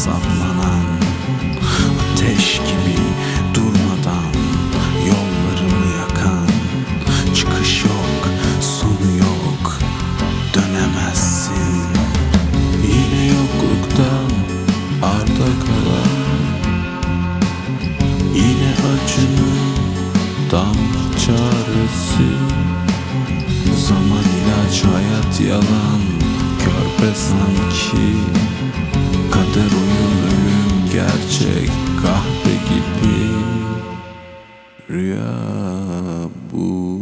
saplanan, ateş gibi durmadan yollarımı yakan, çıkış yok, sonu yok, dönemezsin. Yine yokluktan arda kalan, yine acının damla çaresi. Zaman ilaç, hayat yalan, körpe sanki. Kader oyun, ölüm gerçek, kahve gibi. Rüya bu.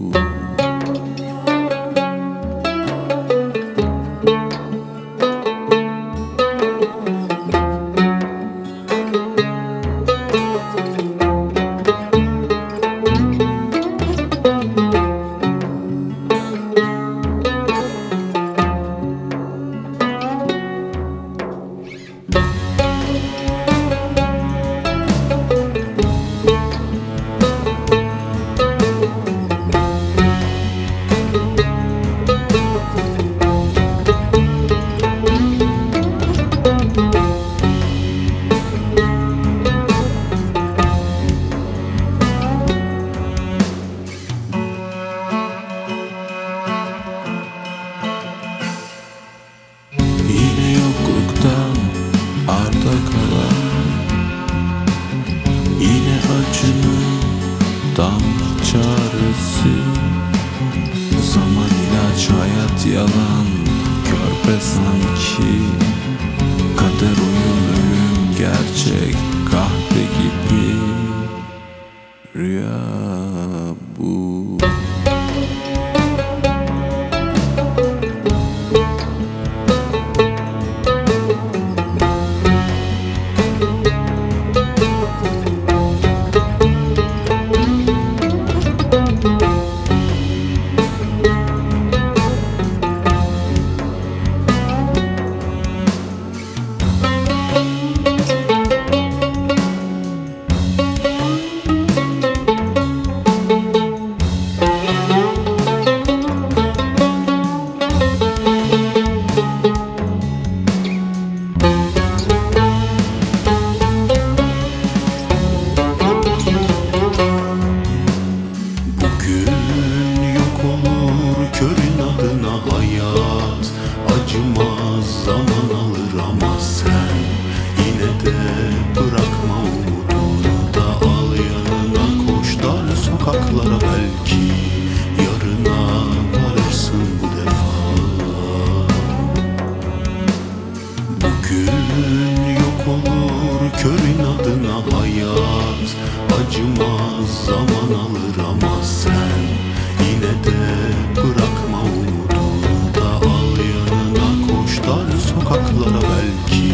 Yine yokluktan arda kalan, yine acının damla çaresi. Zaman ilaç, hayat yalan, körpe sanki. Kader oyun, ölüm gerçek, kahve gibi. Rüya bu. Körün adına hayat acımaz, zaman alır ama sen yine de bırakma umudunu da al yanına, koş dar sokaklara, belki yarına varırsın bu defa. Bugün yok olur körün adına hayat acımaz, zaman alır ama sen yine de bırakma umudunu da al yanına, koş dar sokaklara, belki